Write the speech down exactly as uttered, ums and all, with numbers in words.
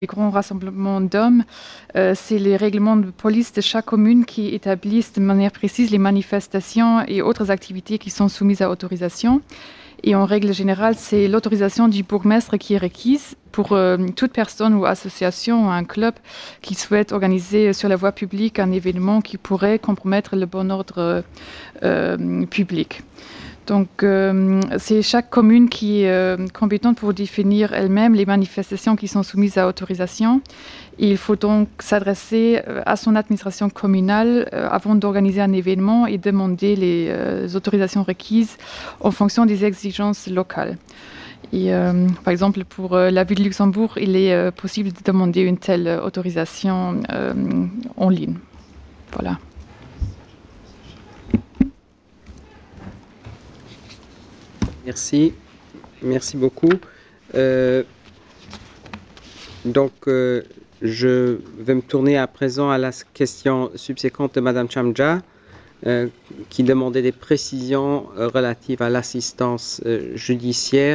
les grands rassemblements d'hommes, euh, c'est les règlements de police de chaque commune qui établissent de manière précise les manifestations et autres activités qui sont soumises à autorisation. Et en règle générale, c'est l'autorisation du bourgmestre qui est requise pour euh, toute personne ou association ou un club qui souhaite organiser sur la voie publique un événement qui pourrait compromettre le bon ordre euh, public. Donc, euh, c'est chaque commune qui est euh, compétente pour définir elle-même les manifestations qui sont soumises à autorisation. Il faut donc s'adresser à son administration communale euh, avant d'organiser un événement et demander les euh, autorisations requises en fonction des exigences locales. Et, euh, par exemple, pour euh, la ville de Luxembourg, il est euh, possible de demander une telle autorisation euh, en ligne. Voilà. Merci, merci beaucoup. Euh, donc, euh, je vais me tourner à présent à la question subséquente de Madame Chamja, euh, qui demandait des précisions euh, relatives à l'assistance euh, judiciaire